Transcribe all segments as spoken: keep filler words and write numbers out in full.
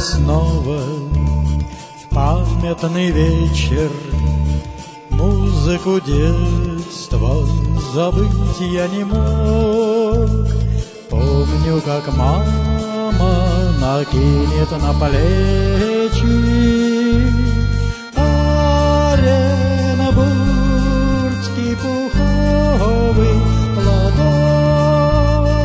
снова в памятный вечер. Музыку детства забыть я не мог. Помню, как мама накинет на плечи оренбургский пуховый платок.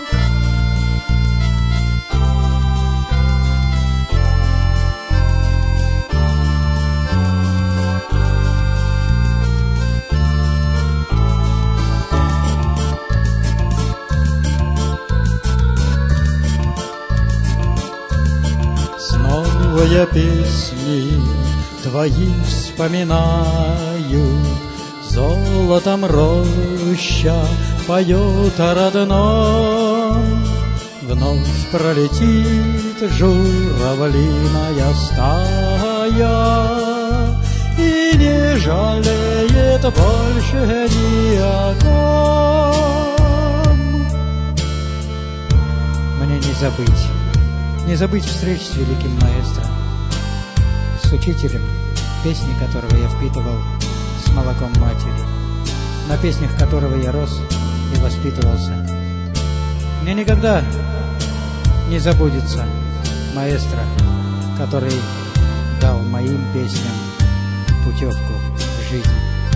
Снова я песни твои вспоминаю, золотом роща поет о родном. Вновь пролетит журавлиная стая и не жалеет больше ни о ком. Мне не забыть, не забыть встреч с великим маэстро, с учителем, песни которого я впитывал с молоком матери, на песнях которого я рос и воспитывался. Мне никогда не забудется маэстро, который дал моим песням путевку в жизнь.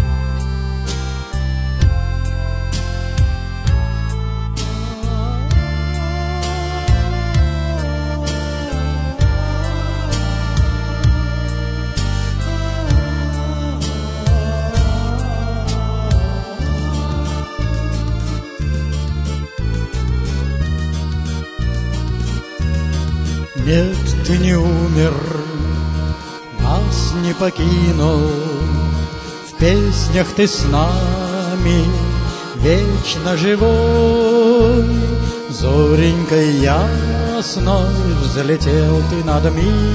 Нет, ты не умер, нас не покинул, в песнях ты с нами вечно живой. Зоренькой ясной взлетел ты над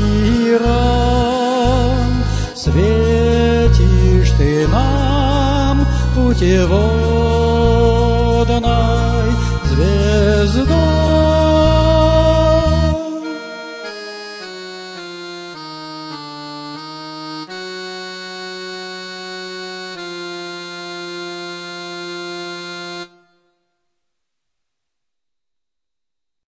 миром, светишь ты нам путеводной звездой.